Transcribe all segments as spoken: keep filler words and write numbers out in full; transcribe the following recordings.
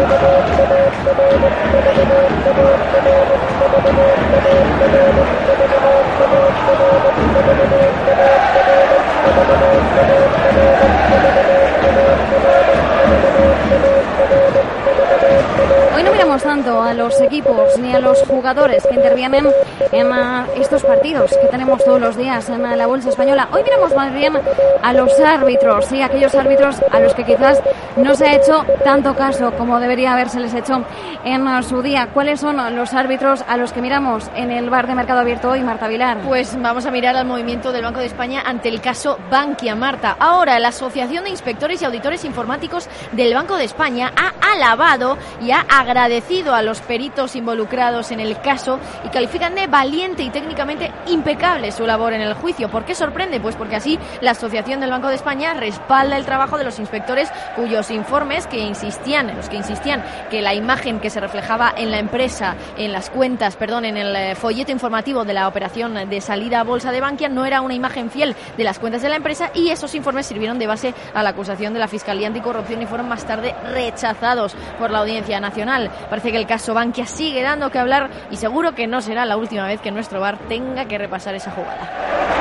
Hoy no miramos tanto a los equipos ni a los jugadores que intervienen en uh, estos partidos que tenemos todos los días en uh, la Bolsa Española. Hoy miramos más bien a los árbitros, sí, aquellos árbitros a los que quizás no se ha hecho tanto caso como debería habérseles hecho en uh, su día. ¿Cuáles son los árbitros a los que miramos en el bar de Mercado Abierto hoy, Marta Vilar? Pues vamos a mirar al movimiento del Banco de España ante el caso Bankia, Marta. Ahora, la Asociación de Inspectores y Auditores Informáticos del Banco de España ha alabado y ha agradecido a los peritos involucrados en el caso y califican de valiente y técnicamente impecable su labor en el juicio. ¿Por qué sorprende? Pues porque así la Asociación del Banco de España respalda el trabajo de los inspectores cuyos informes que insistían, los que insistían que la imagen que se reflejaba en la empresa, en las cuentas, perdón, en el folleto informativo de la operación de salida a bolsa de Bankia no era una imagen fiel de las cuentas de la empresa, y esos informes sirvieron de base a la acusación de la Fiscalía Anticorrupción y fueron más tarde rechazados por la Audiencia Nacional. Parece que el caso Bankia sigue dando que hablar y seguro que no será la última vez que nuestro bar tenga que repasar esa jugada.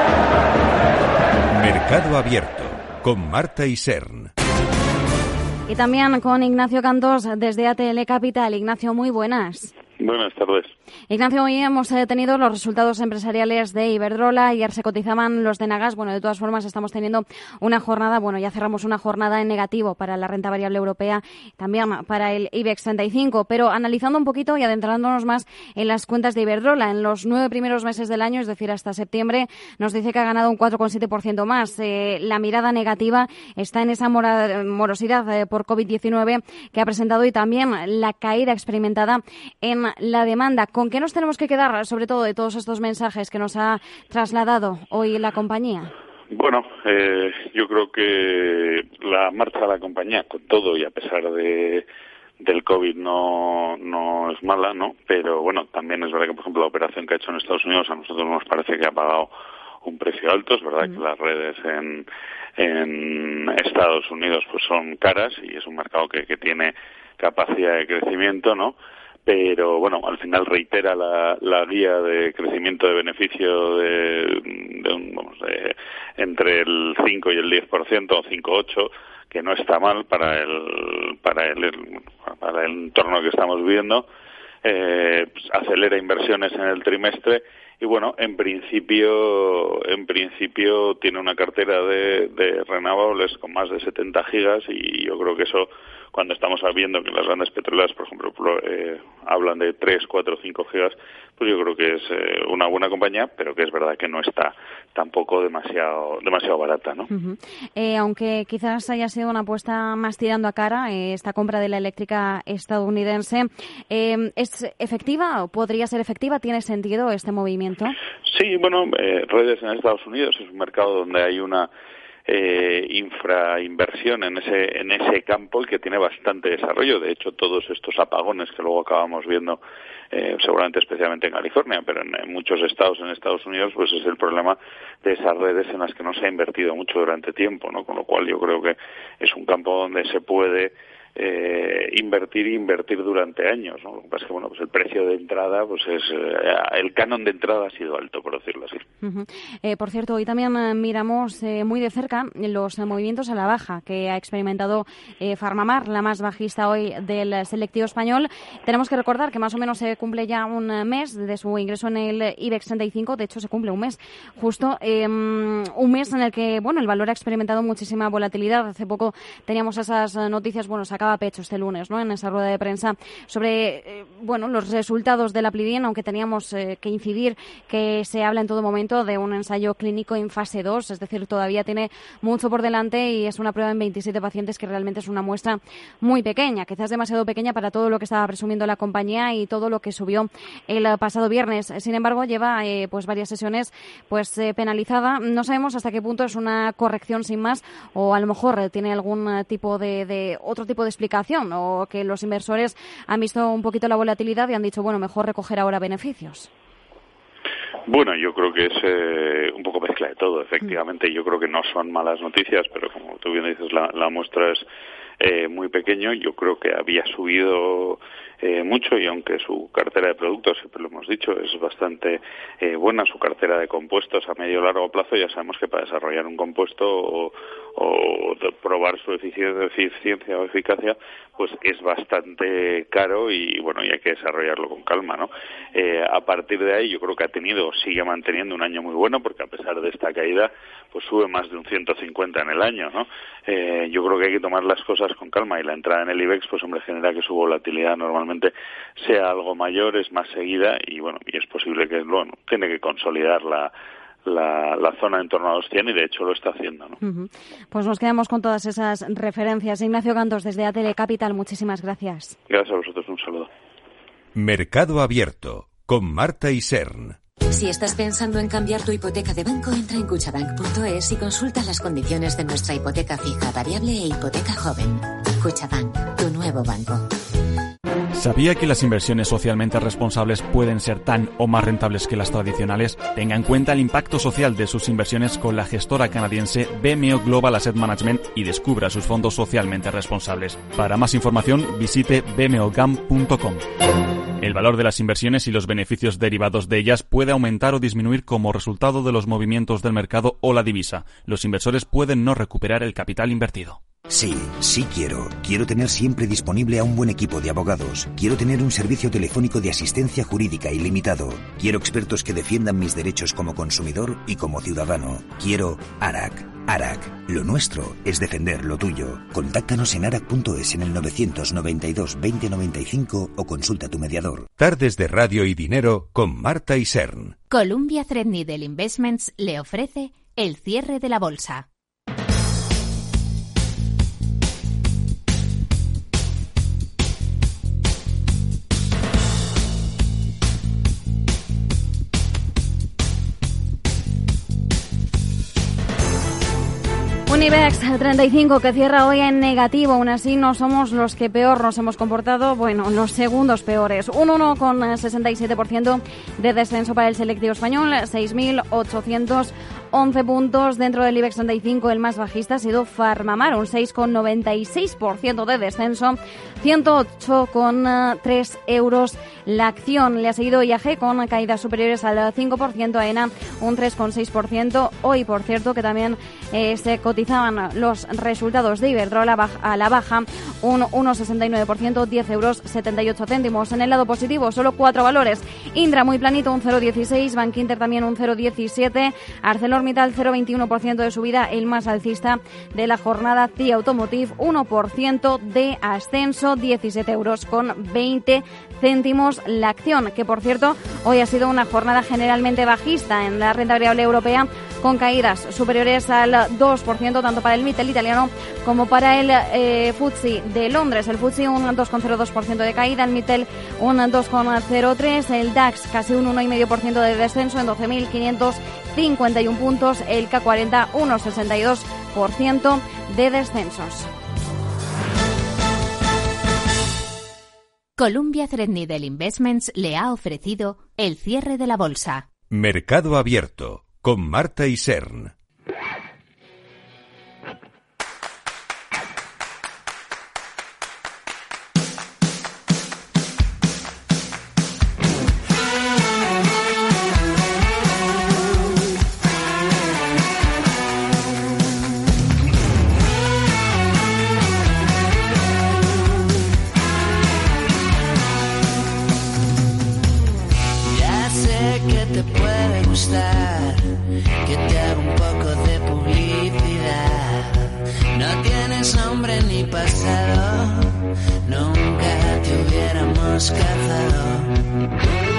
Mercado Abierto con Marta Isern. Y también con Ignacio Cantos desde A T L Capital. Ignacio, muy buenas. Buenas tardes. Ignacio, hoy hemos eh, tenido los resultados empresariales de Iberdrola. Ayer se cotizaban los de Nagas. Bueno, de todas formas estamos teniendo una jornada, bueno, ya cerramos una jornada en negativo para la renta variable europea, también para el IBEX treinta y cinco. Pero analizando un poquito y adentrándonos más en las cuentas de Iberdrola, en los nueve primeros meses del año, es decir, hasta septiembre, nos dice que ha ganado un cuatro coma siete por ciento más. Eh, la mirada negativa está en esa mora, morosidad eh, por covid diecinueve que ha presentado y también la caída experimentada en la demanda. ¿Con qué nos tenemos que quedar, sobre todo, de todos estos mensajes que nos ha trasladado hoy la compañía? Bueno, eh, yo creo que la marcha de la compañía, con todo y a pesar de del COVID, no no es mala, ¿no? Pero bueno, también es verdad que, por ejemplo, la operación que ha hecho en Estados Unidos a nosotros nos parece que ha pagado un precio alto. Es verdad mm. que las redes en en Estados Unidos pues son caras y es un mercado que, que tiene capacidad de crecimiento, ¿no? Pero bueno, al final reitera la, la guía de crecimiento de beneficio de, de, un, vamos, de entre el cinco y el diez por ciento o cinco coma ocho, que no está mal para el para el para el entorno que estamos viviendo. Eh, pues acelera inversiones en el trimestre y bueno, en principio en principio tiene una cartera de, de renovables con más de setenta gigas y yo creo que eso, cuando estamos viendo que las grandes petroleras, por ejemplo, eh, hablan de tres, cuatro, cinco gigas, pues yo creo que es eh, una buena compañía, pero que es verdad que no está tampoco demasiado demasiado barata, ¿no? Uh-huh. Eh, aunque quizás haya sido una apuesta más tirando a cara, eh, esta compra de la eléctrica estadounidense, eh, ¿es efectiva o podría ser efectiva? ¿Tiene sentido este movimiento? Sí, bueno, eh, redes en Estados Unidos es un mercado donde hay una Eh, infrainversión en ese en ese campo, el que tiene bastante desarrollo. De hecho, todos estos apagones que luego acabamos viendo, eh, seguramente especialmente en California, pero en, en muchos estados en Estados Unidos, pues es el problema de esas redes en las que no se ha invertido mucho durante tiempo, ¿no? Con lo cual yo creo que es un campo donde se puede eh, invertir e invertir durante años, ¿no? Lo que pasa es que, bueno, pues el precio de entrada, pues es eh, el canon de entrada ha sido alto, por decirlo así. Uh-huh. Eh, por cierto, hoy también eh, miramos eh, muy de cerca los eh, movimientos a la baja que ha experimentado eh, Farmamar, la más bajista hoy del selectivo español. Tenemos que recordar que más o menos se cumple ya un mes de su ingreso en el IBEX treinta y cinco, de hecho se cumple un mes, justo eh, un mes en el que, bueno, el valor ha experimentado muchísima volatilidad. Hace poco teníamos esas noticias, bueno, sacaba pecho este lunes, ¿no?, en esa rueda de prensa sobre, eh, bueno, los resultados del Aplidien, aunque teníamos eh, que incidir que se habla en todo momento de un ensayo clínico en fase dos, es decir, todavía tiene mucho por delante y es una prueba en veintisiete pacientes que realmente es una muestra muy pequeña, quizás demasiado pequeña para todo lo que estaba presumiendo la compañía y todo lo que subió el pasado viernes. Sin embargo, lleva eh, pues varias sesiones pues eh, penalizada. No sabemos hasta qué punto es una corrección sin más o a lo mejor eh, tiene algún tipo de, de otro tipo de explicación, o que los inversores han visto un poquito la volatilidad y han dicho, bueno, mejor recoger ahora beneficios. Bueno, yo creo que es eh, un poco mezcla de todo, efectivamente. Yo creo que no son malas noticias, pero como tú bien dices, la, la muestra es eh, muy pequeño. Yo creo que había subido eh, mucho, y aunque su cartera de productos, siempre lo hemos dicho, es bastante eh, buena, su cartera de compuestos a medio o largo plazo, ya sabemos que para desarrollar un compuesto o, o de probar su eficiencia, eficiencia o eficacia, pues es bastante caro y bueno, y hay que desarrollarlo con calma, ¿no? Eh, a partir de ahí yo creo que ha tenido, sigue manteniendo un año muy bueno, porque a pesar de esta caída, pues sube más de un ciento cincuenta en el año, ¿no? Eh, yo creo que hay que tomar las cosas con calma, y la entrada en el IBEX, pues hombre, genera que su volatilidad normalmente sea algo mayor, es más seguida, y bueno, y es posible que, bueno, tiene que consolidar la La, la zona en torno a los cien, y de hecho lo está haciendo, ¿no? Uh-huh. Pues nos quedamos con todas esas referencias. Ignacio Cantos, desde A T L Capital, muchísimas gracias. Gracias a vosotros, un saludo. Mercado Abierto, con Marta Isern. Si estás pensando en cambiar tu hipoteca de banco, entra en cuchabank punto es y consulta las condiciones de nuestra hipoteca fija, variable e hipoteca joven. Cuchabank, tu nuevo banco. ¿Sabía que las inversiones socialmente responsables pueden ser tan o más rentables que las tradicionales? Tenga en cuenta el impacto social de sus inversiones con la gestora canadiense B M O Global Asset Management y descubra sus fondos socialmente responsables. Para más información, visite b m o gam punto com. El valor de las inversiones y los beneficios derivados de ellas puede aumentar o disminuir como resultado de los movimientos del mercado o la divisa. Los inversores pueden no recuperar el capital invertido. Sí, sí quiero. Quiero tener siempre disponible a un buen equipo de abogados. Quiero tener un servicio telefónico de asistencia jurídica ilimitado. Quiero expertos que defiendan mis derechos como consumidor y como ciudadano. Quiero ARAC. ARAC. Lo nuestro es defender lo tuyo. Contáctanos en arac punto es en el novecientos noventa y dos veinte noventa y cinco o consulta a tu mediador. Tardes de Radio y Dinero con Marta Isern. Columbia Threadneedle Investments le ofrece el cierre de la bolsa. Un IBEX treinta y cinco que cierra hoy en negativo. Aún así no somos los que peor nos hemos comportado, bueno, los segundos peores. Un uno coma sesenta y siete por ciento de descenso para el selectivo español, seis mil ochocientos once puntos. Dentro del IBEX treinta y cinco el más bajista ha sido Farmamar, un seis coma noventa y seis por ciento de descenso, ciento ocho coma tres euros la acción. Le ha seguido I A G con caídas superiores al cinco por ciento, AENA un tres coma seis por ciento. Hoy, por cierto, que también eh, se cotizaban los resultados de Iberdrola a la baja, a la baja un uno coma sesenta y nueve por ciento, diez euros setenta y ocho céntimos. En el lado positivo, solo cuatro valores. Indra muy planito, un cero coma dieciséis, Bankinter también un cero coma diecisiete, ArcelorMittal cero coma veintiuno por ciento de subida, el más alcista de la jornada, C I A Automotive uno por ciento de ascenso, diecisiete euros con veinte céntimos la acción, que por cierto hoy ha sido una jornada generalmente bajista en la renta variable europea, con caídas superiores al dos por ciento tanto para el Mittel italiano como para el eh, F T S E de Londres. El F T S E un dos coma cero dos por ciento de caída, el Mittel un dos coma cero tres por ciento, el DAX casi un uno coma cinco por ciento de descenso en doce mil quinientos cincuenta y uno puntos, el K cuarenta uno coma sesenta y dos por ciento de descensos. Columbia Threadneedle Investments le ha ofrecido el cierre de la bolsa. Mercado Abierto con Marta Isern. Ya sé que te puede gustar, que te haga un poco de publicidad. No tienes nombre ni pasado, nunca te hubiéramos cazado.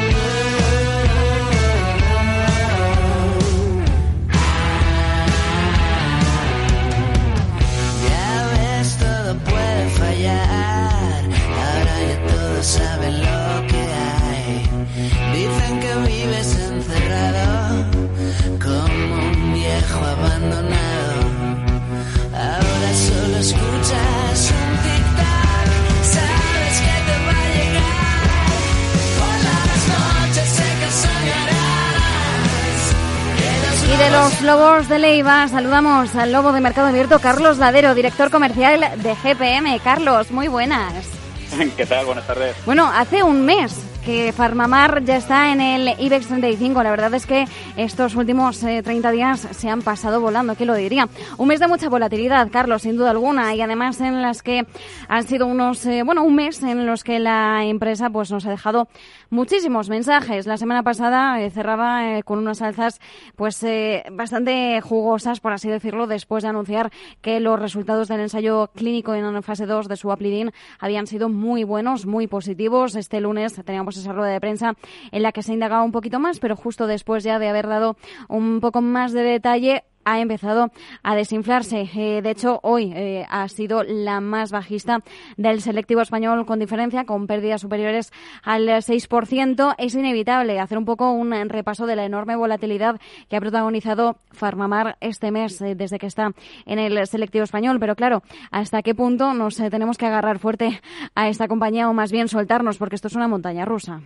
Ya ves, todo puede fallar, ahora ya todos saben lo que hay. Dicen que vives encerrado como un viejo abandonado. Ahora solo escuchas un tic-tac, sabes que te va a llegar. Por las noches sé que soñarás. Y de los los lobos de Leiva, saludamos al lobo de Mercado Abierto, Carlos Ladero, director comercial de G P M. Carlos, muy buenas. ¿Qué tal? Buenas tardes. Bueno, hace un mes que Farmamar ya está en el IBEX treinta y cinco. La verdad es que estos últimos eh, treinta días se han pasado volando, ¿qué lo diría? Un mes de mucha volatilidad, Carlos, sin duda alguna, y además en las que han sido unos, eh, bueno, un mes en los que la empresa pues nos ha dejado muchísimos mensajes. La semana pasada eh, cerraba eh, con unas alzas pues eh, bastante jugosas, por así decirlo, después de anunciar que los resultados del ensayo clínico en fase dos de su Aplidin habían sido muy buenos, muy positivos. Este lunes teníamos esa rueda de prensa en la que se indagaba un poquito más, pero justo después ya de haber dado un poco más de detalle ha empezado a desinflarse. Eh, de hecho, hoy eh, ha sido la más bajista del selectivo español con diferencia, con pérdidas superiores al seis por ciento. Es inevitable hacer un poco un repaso de la enorme volatilidad que ha protagonizado Farmamar este mes, eh, desde que está en el selectivo español. Pero claro, ¿hasta qué punto nos eh, tenemos que agarrar fuerte a esta compañía o más bien soltarnos? Porque esto es una montaña rusa.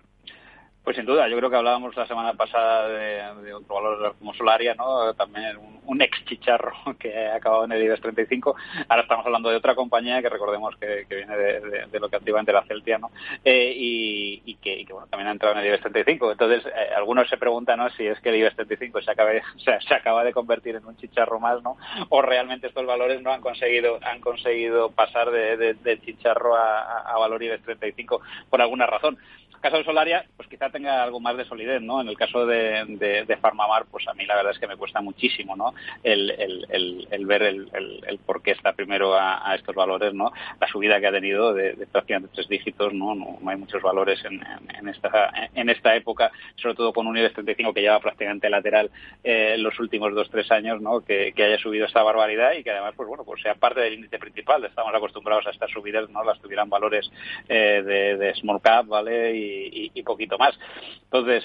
Pues sin duda, yo creo que hablábamos la semana pasada de, de otro valor como Solaria, ¿no? También un, un ex chicharro que ha acabado en el IBEX treinta y cinco. Ahora estamos hablando de otra compañía que recordemos que, que viene de, de, de lo que antiguamente era Celtia, ¿no? Eh, y, y, que, y que bueno, también ha entrado en el IBEX treinta y cinco. Entonces, eh, algunos se preguntan, ¿no?, si es que el IBEX treinta y cinco se acaba, de, o sea, se acaba de convertir en un chicharro más, ¿no? O realmente estos valores no han conseguido han conseguido pasar de, de, de chicharro a, a valor IBEX treinta y cinco por alguna razón. En el caso de Solaria, pues quizá tenga algo más de solidez, ¿no? En el caso de, de, de Farmamar, pues a mí la verdad es que me cuesta muchísimo, ¿no? El, el, el, el ver el, el, el por qué está primero a, a estos valores, ¿no? La subida que ha tenido de, de prácticamente tres dígitos, ¿no? No, no hay muchos valores en, en, en esta en esta época, sobre todo con un IBEX treinta y cinco que lleva prácticamente lateral eh, los últimos dos tres años, ¿no? Que, que haya subido esta barbaridad y que además, pues bueno, pues sea parte del índice principal. Estamos acostumbrados a estas subidas, ¿no? Las tuvieran valores eh, de, de small cap, ¿vale? Y Y, y poquito más. Entonces,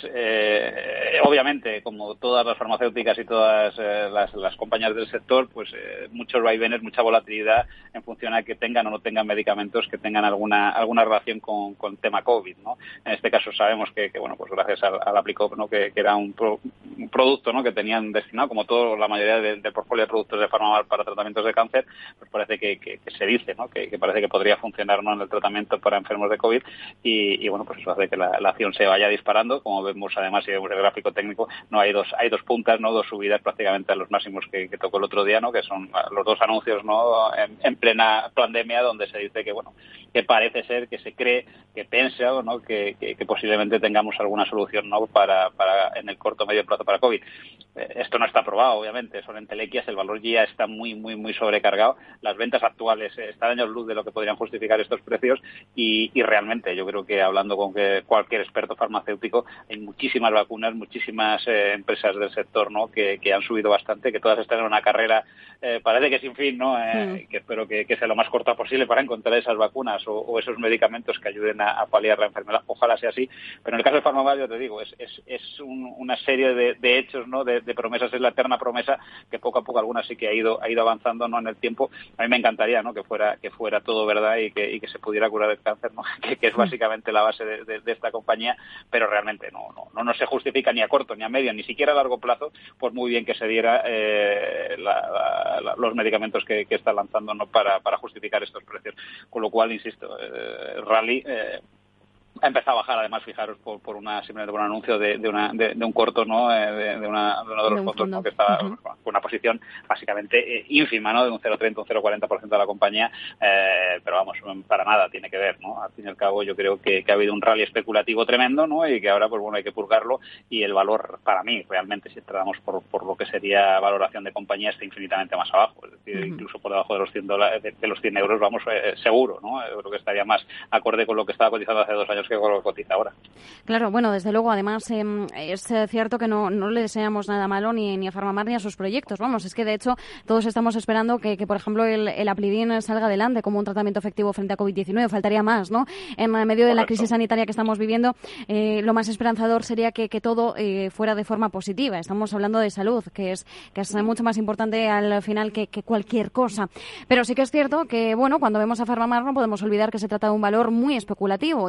eh, obviamente, como todas las farmacéuticas y todas eh, las, las compañías del sector, pues eh, muchos vaivenes, mucha volatilidad en función a que tengan o no tengan medicamentos que tengan alguna alguna relación con, con tema COVID, ¿no? En este caso sabemos que, que bueno, pues gracias al, al Aplicop, ¿no? Que, que era un, pro, un producto, ¿no? Que tenían destinado, como todo la mayoría del de portfolio de productos de Farmamar para tratamientos de cáncer, pues parece que, que, que se dice, ¿no? Que, que parece que podría funcionar, ¿no? En el tratamiento para enfermos de COVID y, y bueno, pues eso hace que la, la acción se vaya disparando. Como vemos además, si vemos el gráfico técnico, no hay dos hay dos puntas, no dos subidas prácticamente a los máximos que, que tocó el otro día, ¿no? Que son los dos anuncios, ¿no? En, en plena pandemia, donde se dice que bueno, que parece ser, que se cree, que piensa, ¿no? Que, que, que posiblemente tengamos alguna solución, ¿no? Para, para en el corto o medio plazo para COVID. Eh, esto no está aprobado, obviamente, son entelequias, el valor ya está muy muy muy sobrecargado, las ventas actuales eh, están años luz de lo que podrían justificar estos precios y, y realmente yo creo que hablando con que cualquier experto farmacéutico, hay muchísimas vacunas, muchísimas eh, empresas del sector, ¿no? Que, que han subido bastante, que todas están en una carrera, eh, parece que sin fin, ¿no? Eh, sí. Que espero que, que sea lo más corta posible para encontrar esas vacunas o, o esos medicamentos que ayuden a, a paliar la enfermedad. Ojalá sea así, pero en el caso de Farmamar, yo te digo, es, es, es un, una serie de, de hechos, ¿no? De, de promesas, es la eterna promesa que poco a poco algunas sí que ha ido ha ido avanzando, ¿no? En el tiempo. A mí me encantaría, ¿no? Que fuera que fuera todo verdad y que, y que se pudiera curar el cáncer, ¿no? Que, que es básicamente la base de, de, de esta compañía, pero realmente no, no, no, no se justifica ni a corto, ni a medio, ni siquiera a largo plazo, por muy bien que se diera eh, la, la, la, los medicamentos que, que está lanzando, ¿no? para, para justificar estos precios. Con lo cual, insisto, eh, Rally eh, ha empezado a bajar, además, fijaros, por, por una simplemente por un anuncio de, de, una, de, de un corto, ¿no? De, de, una, de uno de los de fondos, fondo. ¿no? Que estaba uh-huh. con una posición básicamente eh, ínfima, ¿no? De un cero coma treinta, un cero coma cuarenta por ciento de la compañía, eh, pero vamos, para nada tiene que ver, ¿no? Al fin y al cabo, yo creo que, que ha habido un rally especulativo tremendo, ¿no? Y que ahora, pues bueno, hay que purgarlo y el valor, para mí, realmente, si entramos por, por lo que sería valoración de compañía, está infinitamente más abajo, es decir, uh-huh. incluso por debajo de los cien dólares, de, de los cien euros, vamos, eh, seguro, ¿no? Yo creo que estaría más acorde con lo que estaba cotizando hace dos años que con lo que cotiza ahora. Claro, bueno, desde luego, además eh, es cierto que no, no le deseamos nada malo ni, ni a Farmamar ni a sus proyectos. Vamos, es que de hecho todos estamos esperando que, que por ejemplo, el, el Aplidin salga adelante como un tratamiento efectivo frente a COVID diecinueve. Faltaría más, ¿no? En medio de Correcto. La crisis sanitaria que estamos viviendo, eh, lo más esperanzador sería que, que todo eh, fuera de forma positiva. Estamos hablando de salud, que es, que es mucho más importante al final que, que cualquier cosa. Pero sí que es cierto que, bueno, cuando vemos a Farmamar no podemos olvidar que se trata de un valor muy especulativo y también que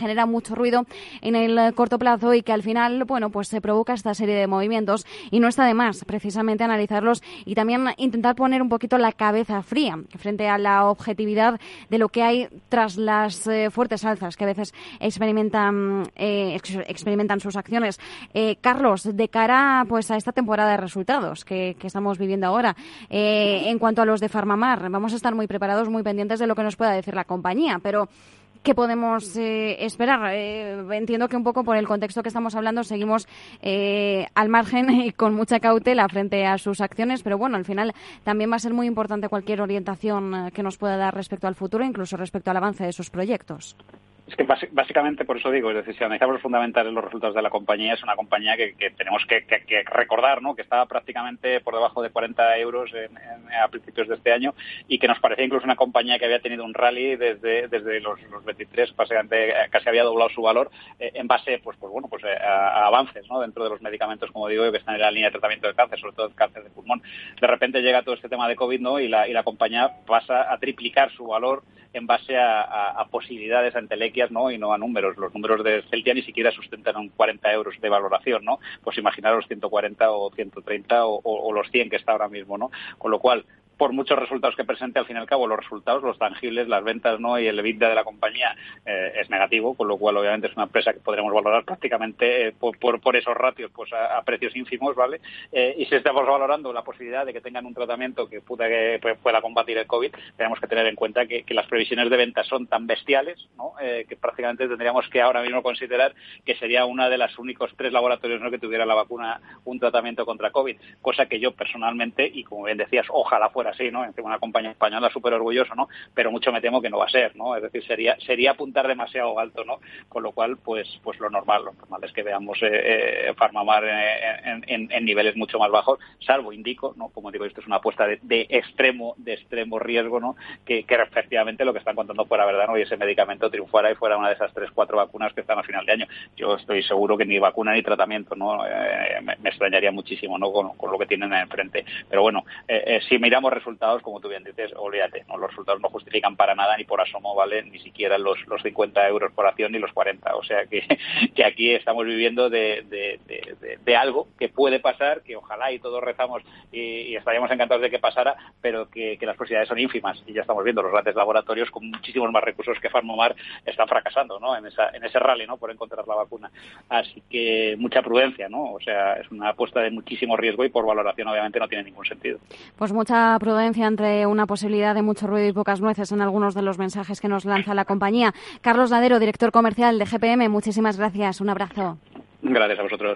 genera mucho ruido en el corto plazo y que al final, bueno, pues se provoca esta serie de movimientos y no está de más precisamente analizarlos y también intentar poner un poquito la cabeza fría frente a la objetividad de lo que hay tras las eh, fuertes alzas que a veces experimentan eh, ex experimentan sus acciones. Eh, Carlos, de cara pues a esta temporada de resultados que, que estamos viviendo ahora, eh, en cuanto a los de Farmamar, vamos a estar muy preparados, muy pendientes de lo que nos pueda decir la compañía, pero ¿qué podemos eh, esperar? Eh, entiendo que un poco por el contexto que estamos hablando seguimos eh, al margen y con mucha cautela frente a sus acciones, pero bueno, al final también va a ser muy importante cualquier orientación que nos pueda dar respecto al futuro, incluso respecto al avance de sus proyectos. Es que básicamente por eso digo, es decir, si analizamos los fundamentales, los resultados de la compañía, es una compañía que, que tenemos que, que, que recordar, ¿no? Que estaba prácticamente por debajo de cuarenta euros en, en, a principios de este año y que nos parecía incluso una compañía que había tenido un rally desde desde los, los veintitrés, básicamente casi había doblado su valor eh, en base, pues pues bueno, pues a, a avances, ¿no? Dentro de los medicamentos, como digo, que están en la línea de tratamiento de cáncer, sobre todo el cáncer de pulmón. De repente llega todo este tema de COVID, ¿no? Y la y la compañía pasa a triplicar su valor en base a, a, a posibilidades, a entelequias, ¿no? Y no a números. Los números de Celtia ni siquiera sustentan un cuarenta euros de valoración, ¿no? Pues imaginaros los ciento cuarenta o ciento treinta o, o, o los cien que está ahora mismo, ¿no? Con lo cual, por muchos resultados que presente, al fin y al cabo, los resultados, los tangibles, las ventas, ¿no? Y el EBITDA de la compañía eh, es negativo, con lo cual, obviamente, es una empresa que podremos valorar prácticamente eh, por, por, por esos ratios, pues a, a precios ínfimos, ¿vale? Eh, y si estamos valorando la posibilidad de que tengan un tratamiento que pueda, que pueda combatir el COVID, tenemos que tener en cuenta que, que las previsiones de ventas son tan bestiales, ¿no? Eh, que prácticamente tendríamos que ahora mismo considerar que sería una de los únicos tres laboratorios, ¿no? Que tuviera la vacuna un tratamiento contra COVID, cosa que yo personalmente, y como bien decías, ojalá fuera así, ¿no? Una compañía española súper orgulloso, ¿no? Pero mucho me temo que no va a ser, ¿no? Es decir, sería sería apuntar demasiado alto, ¿no? Con lo cual, pues pues lo normal, lo normal es que veamos eh, eh, Farmamar en, en, en niveles mucho más bajos, salvo indico, ¿no? Como digo, esto es una apuesta de, de extremo de extremo riesgo, ¿no? Que, que efectivamente lo que están contando fuera verdad, ¿no? Y ese medicamento triunfara y fuera una de esas tres, cuatro vacunas que están a final de año. Yo estoy seguro que ni vacuna ni tratamiento, ¿no? Eh, me, me extrañaría muchísimo, ¿no? Con, con lo que tienen enfrente. Pero bueno, eh, eh, si miramos resultados, como tú bien dices, olvídate, ¿no? Los resultados no justifican para nada ni por asomo, ¿vale? Ni siquiera los, los cincuenta euros por acción ni los cuarenta. O sea que, que aquí estamos viviendo de, de, de, de, de algo que puede pasar, que ojalá y todos rezamos y, y estaríamos encantados de que pasara, pero que, que las posibilidades son ínfimas. Y ya estamos viendo los grandes laboratorios con muchísimos más recursos que Farmamar están fracasando, ¿no? En, esa, en ese rally, ¿no? Por encontrar la vacuna. Así que mucha prudencia, ¿no? O sea, es una apuesta de muchísimo riesgo y por valoración obviamente no tiene ningún sentido. Pues mucha prudencia entre una posibilidad de mucho ruido y pocas nueces en algunos de los mensajes que nos lanza la compañía. Carlos Ladero, director comercial de G P M, muchísimas gracias. Un abrazo. Gracias a vosotros.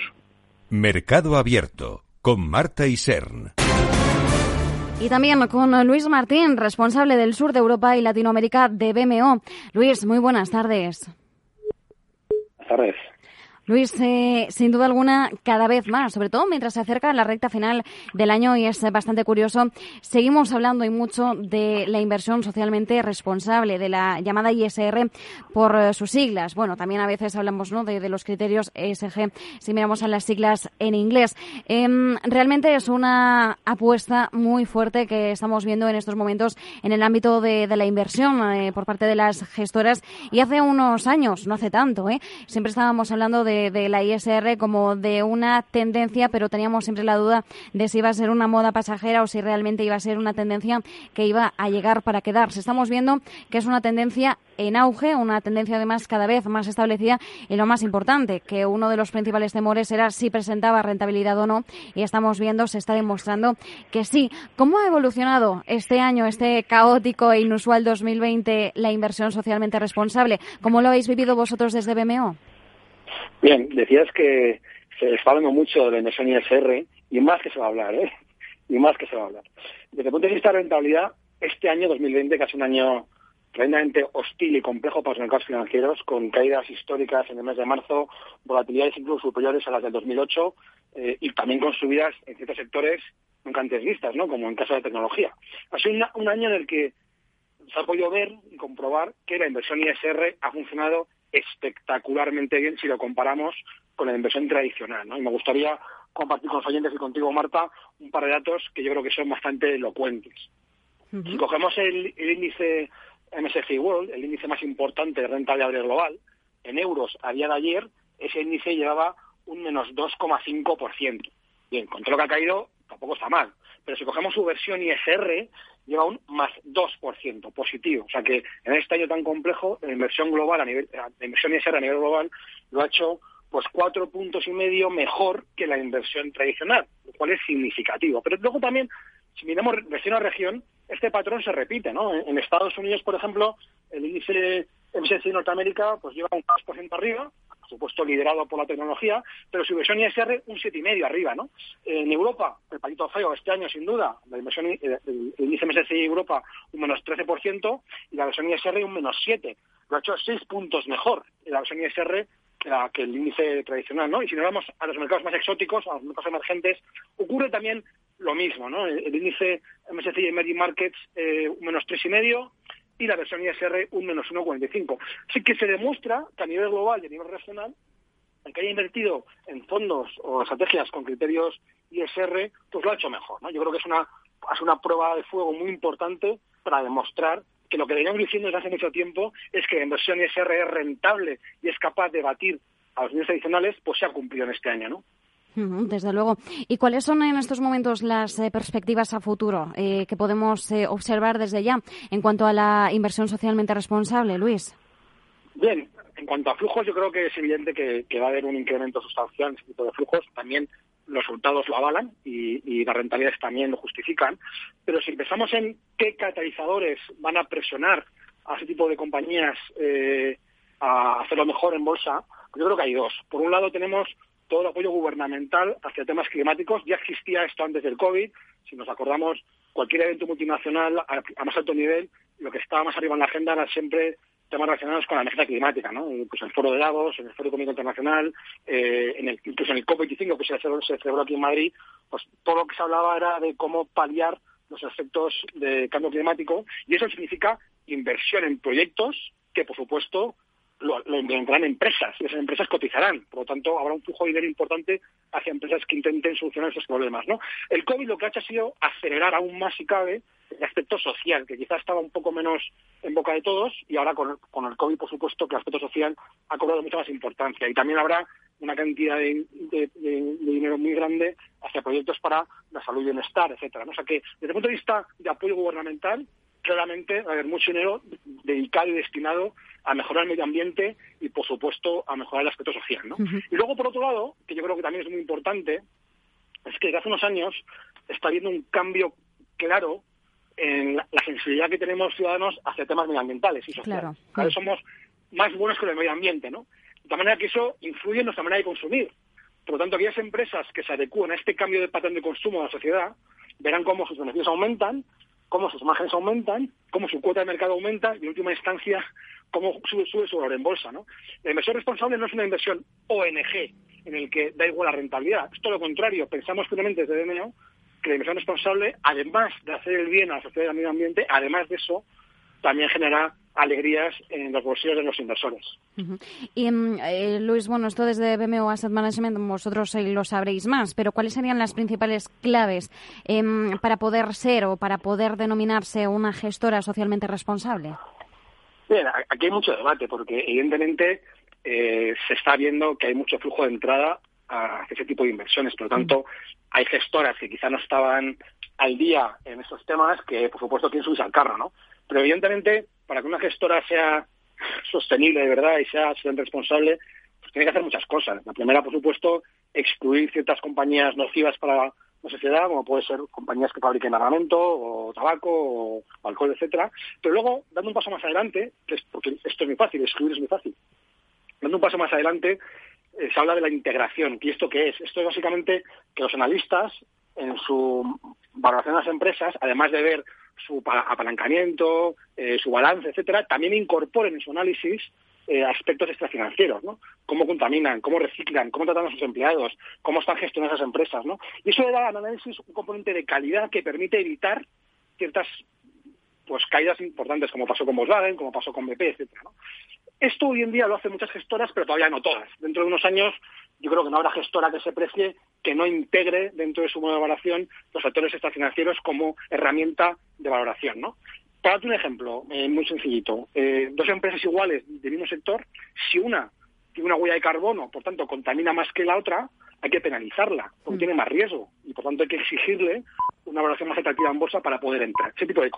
Mercado Abierto, con Marta Isern. Y también con Luis Martín, responsable del sur de Europa y Latinoamérica de B M O. Luis, muy buenas tardes. Buenas tardes. Luis, eh, sin duda alguna, cada vez más, sobre todo mientras se acerca la recta final del año y es bastante curioso, seguimos hablando y mucho de la inversión socialmente responsable, de la llamada I S R por eh, sus siglas. Bueno, también a veces hablamos, ¿no?, de, de los criterios E S G, si miramos a las siglas en inglés. Eh, realmente es una apuesta muy fuerte que estamos viendo en estos momentos en el ámbito de, de la inversión eh, por parte de las gestoras y hace unos años, no hace tanto, ¿eh? Siempre estábamos hablando de De, de la I S R como de una tendencia, pero teníamos siempre la duda de si iba a ser una moda pasajera o si realmente iba a ser una tendencia que iba a llegar para quedarse. Estamos viendo que es una tendencia en auge, una tendencia además cada vez más establecida y lo más importante, que uno de los principales temores era si presentaba rentabilidad o no y estamos viendo, se está demostrando que sí. ¿Cómo ha evolucionado este año, este caótico e inusual dos mil veinte, la inversión socialmente responsable? ¿Cómo lo habéis vivido vosotros desde B M O? Bien, decías que se está hablando mucho de la inversión I S R y más que se va a hablar, ¿eh? Y más que se va a hablar. Desde el punto de vista de rentabilidad, este año dos mil veinte, que es un año tremendamente hostil y complejo para los mercados financieros, con caídas históricas en el mes de marzo, volatilidades incluso superiores a las del dos mil ocho eh, y también con subidas en ciertos sectores nunca antes vistas, ¿no? Como en caso de tecnología. Ha sido una, un año en el que se ha podido ver y comprobar que la inversión I S R ha funcionado espectacularmente bien si lo comparamos con la inversión tradicional, ¿no? Y me gustaría compartir con los oyentes y contigo, Marta, un par de datos que yo creo que son bastante elocuentes. Uh-huh. Si cogemos el, el índice M S C I World, el índice más importante de renta variable global, en euros a día de ayer, ese índice llevaba un menos dos coma cinco por ciento. Bien, con todo lo que ha caído, tampoco está mal. Pero si cogemos su versión I S R, lleva un más dos por ciento positivo. O sea que en este año tan complejo, la inversión global a nivel, la inversión I S R a nivel global lo ha hecho pues cuatro puntos y medio mejor que la inversión tradicional, lo cual es significativo. Pero luego también, si miramos región a región, este patrón se repite, ¿no? En, en Estados Unidos, por ejemplo, el índice M S C I Norteamérica pues lleva un dos por ciento arriba, por supuesto liderado por la tecnología, pero su inversión I S R un siete coma cinco por ciento arriba, ¿no? En Europa, el patito feo este año, sin duda, la inversión, el, el índice M S C I Europa un menos trece por ciento y la versión I S R un menos siete por ciento. Lo ha hecho seis puntos mejor la versión I S R que, la, que el índice tradicional, ¿no? Y si nos vamos a los mercados más exóticos, a los mercados emergentes, ocurre también lo mismo, ¿no? El, el índice M S C I Emerging Markets eh, un menos tres coma cinco por ciento y la versión I S R un menos uno coma cuarenta y cinco. Así que se demuestra que a nivel global y a nivel regional, el que haya invertido en fondos o estrategias con criterios I S R, pues lo ha hecho mejor, ¿no? Yo creo que es una, es una prueba de fuego muy importante para demostrar que lo que veníamos diciendo desde hace mucho tiempo es que la inversión I S R es rentable y es capaz de batir a los niveles adicionales, pues se ha cumplido en este año, ¿no? Desde luego. ¿Y cuáles son en estos momentos las eh, perspectivas a futuro eh, que podemos eh, observar desde ya en cuanto a la inversión socialmente responsable, Luis? Bien, en cuanto a flujos, yo creo que es evidente que, que va a haber un incremento sustancial en este tipo de flujos. También los resultados lo avalan y, y las rentabilidades también lo justifican. Pero si empezamos en qué catalizadores van a presionar a ese tipo de compañías eh, a hacerlo mejor en bolsa, pues yo creo que hay dos. Por un lado tenemos todo el apoyo gubernamental hacia temas climáticos. Ya existía esto antes del COVID. Si nos acordamos, cualquier evento multinacional a, a más alto nivel, lo que estaba más arriba en la agenda era siempre temas relacionados con la emergencia climática, ¿no? Pues el Foro de Davos, en el Foro Económico Internacional, eh, en el, incluso en el COP veinticinco que se celebró, se celebró aquí en Madrid, pues todo lo que se hablaba era de cómo paliar los efectos de cambio climático, y eso significa inversión en proyectos que, por supuesto, lo, lo implementarán empresas, y esas empresas cotizarán. Por lo tanto, habrá un flujo de dinero importante hacia empresas que intenten solucionar esos problemas, ¿no? El COVID lo que ha hecho ha sido acelerar aún más, si cabe, el aspecto social, que quizás estaba un poco menos en boca de todos, y ahora con, con el COVID, por supuesto, que el aspecto social ha cobrado mucha más importancia. Y también habrá una cantidad de, de, de, de dinero muy grande hacia proyectos para la salud y bienestar, etcétera, ¿no? O sea que, desde el punto de vista de apoyo gubernamental, claramente va a haber mucho dinero dedicado y destinado a mejorar el medio ambiente y, por supuesto, a mejorar el aspecto social, ¿no? Uh-huh. Y luego, por otro lado, que yo creo que también es muy importante, es que desde hace unos años está habiendo un cambio claro en la, la sensibilidad que tenemos ciudadanos hacia temas medioambientales y sociales. Claro. Cada vez somos más buenos con el medio ambiente, ¿no? De tal manera que eso influye en nuestra manera de consumir. Por lo tanto, aquellas empresas que se adecúen a este cambio de patrón de consumo de la sociedad verán cómo sus beneficios aumentan, cómo sus márgenes aumentan, cómo su cuota de mercado aumenta y, en última instancia, cómo sube, sube su valor en bolsa, ¿no? La inversión responsable no es una inversión O N G en el que da igual la rentabilidad. Es todo lo contrario. Pensamos firmemente desde B M O que la inversión responsable, además de hacer el bien a la sociedad y al medio ambiente, además de eso, también genera alegrías en los bolsillos de los inversores. Uh-huh. Y eh, Luis, bueno, esto desde B M O Asset Management vosotros eh, lo sabréis más, pero ¿cuáles serían las principales claves eh, para poder ser o para poder denominarse una gestora socialmente responsable? Bien, aquí hay mucho debate porque evidentemente eh, se está viendo que hay mucho flujo de entrada a ese tipo de inversiones. Por lo tanto, uh-huh. hay gestoras que quizá no estaban al día en estos temas que, por supuesto, quieren subirse al carro, ¿no? Pero evidentemente, para que una gestora sea sostenible de verdad y sea responsable, pues tiene que hacer muchas cosas. La primera, por supuesto, excluir ciertas compañías nocivas para la sociedad, como puede ser compañías que fabriquen armamento, o tabaco, o alcohol, etcétera. Pero luego, dando un paso más adelante, que es, porque esto es muy fácil, excluir es muy fácil, dando un paso más adelante, eh, se habla de la integración. ¿Y esto qué es? Esto es básicamente que los analistas, en su valoración de las empresas, además de ver su apalancamiento, eh, su balance, etcétera, también incorporen en su análisis eh, aspectos extrafinancieros, ¿no? Cómo contaminan, cómo reciclan, cómo tratan a sus empleados, cómo están gestionando esas empresas, ¿no? Y eso le da al análisis un componente de calidad que permite evitar ciertas pues caídas importantes, como pasó con Volkswagen, como pasó con B P, etcétera, ¿no? Esto hoy en día lo hacen muchas gestoras, pero todavía no todas. Dentro de unos años, yo creo que no habrá gestora que se precie que no integre dentro de su modo de valoración los factores extrafinancieros como herramienta de valoración, ¿no? Para darte un ejemplo, eh, muy sencillito. Eh, dos empresas iguales del mismo sector, si una tiene una huella de carbono, por tanto contamina más que la otra, hay que penalizarla, porque mm. tiene más riesgo, y por tanto hay que exigirle una valoración más atractiva en bolsa para poder entrar. Ese tipo de cosas.